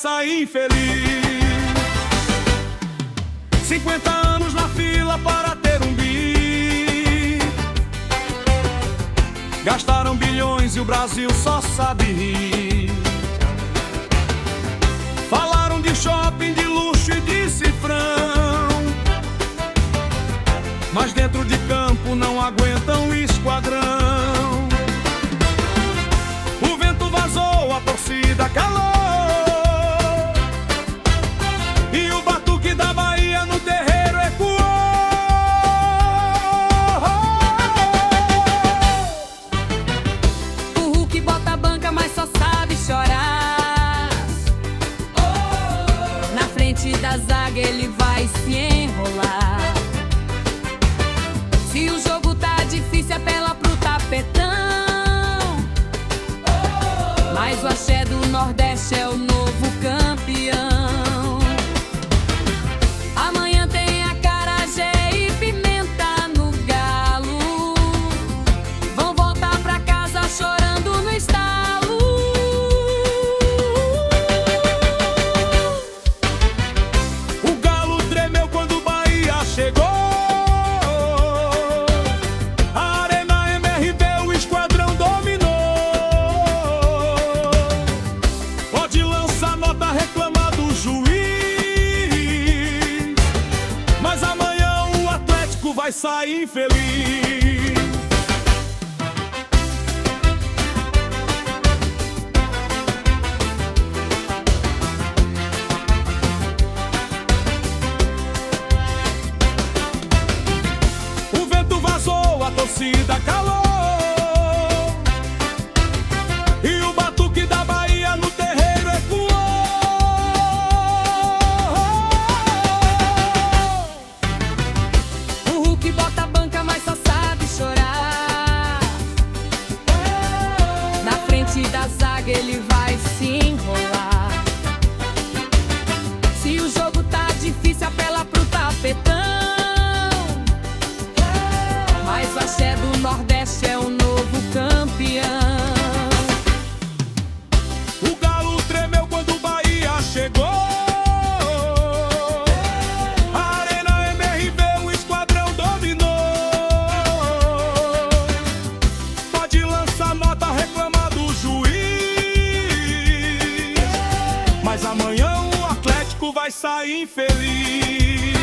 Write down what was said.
sair infeliz. 50 anos na fila para ter um bi. Gastaram bilhões e o Brasil só sabe rir. Falaram de shopping, de luxo e de cifrão, mas dentro de campo não aguentam esquadrão. O vento vazou, a torcida calou, e o batuque da Bahia no terreiro ecoou. O Hulk bota a banca, mas só sabe chorar. Na frente da zaga ele vai se enrolar. Se o jogo tá difícil, apela pro tapetão. Mas o axé do Nordeste é o novo campeão. Amanhã tem acarajé e pimenta no galo. Vão voltar pra casa chorando no estalo. O galo tremeu quando o Bahia chegou. Vai sair infeliz. O vento vazou, a torcida calou, e o batuque da Bahia no terreiro ecoou. Que bota a banca, mas só sabe chorar. Na frente da zaga ele vai se enrolar. Se o jogo tá difícil, apela pro tapetão. Mas o axé do Nordeste é o novo campeão. O galo tremeu quando o Bahia chegou. Mas amanhã o Atlético vai sair infeliz.